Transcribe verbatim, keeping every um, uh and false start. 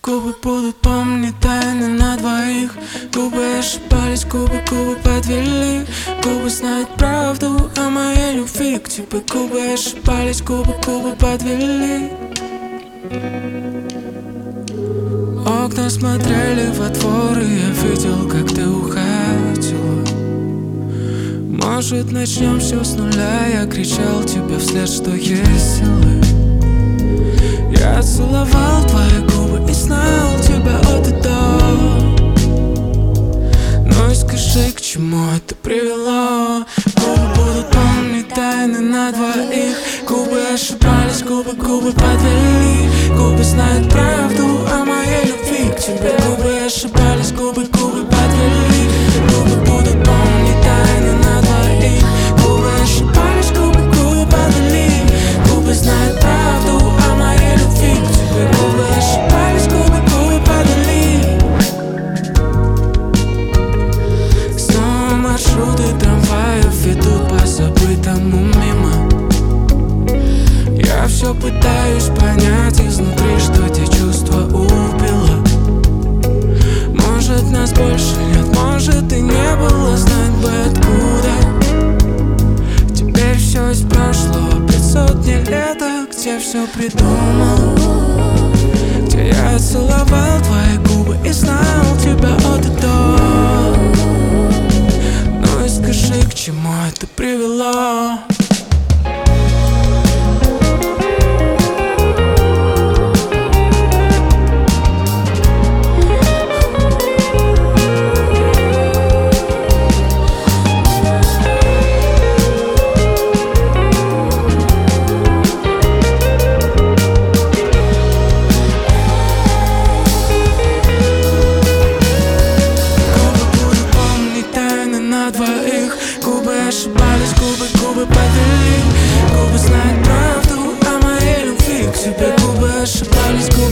Губы будут помнить тайны на двоих. Губы ошибались, губы, губы подвели. Губы знают правду о моей любви к тебе. Губы ошибались, губы, губы подвели. Окна смотрели во двор, и я видел, как ты уходила. Может, начнем все с нуля. Я кричал тебе вслед, что есть силы. Я целовал твои губы и знал тебя от и до. Ну и скажи, к чему это привело? Губы будут помнить тайны на двоих. Губы ошибались, губы, губы подвели. Губы знают правду о моей любви к тебе. Губы ошибались, губы, губы подвели. Губы будут помнить тайны на двоих. Губы ошибались, губы, губы подвели. Губы знают правду о моей любви к тебе. Губы ошибались, губы, губы подвели. Снова маршруты трамваев ведут по забытому мимо. Я все пытаюсь понять изнутри, что те чувства убило. Может, нас больше нет, может и не было, знать бы откуда. Теперь все из прошлого, пятьсот дней лета, где все придумал. Где я целовал твои губы и знал тебя от и до. Ну и скажи, к чему это привело? Губы ошибались, губы, губы подвели. Губы знают правду о моей любви к тебе. Губы ошибались, губы.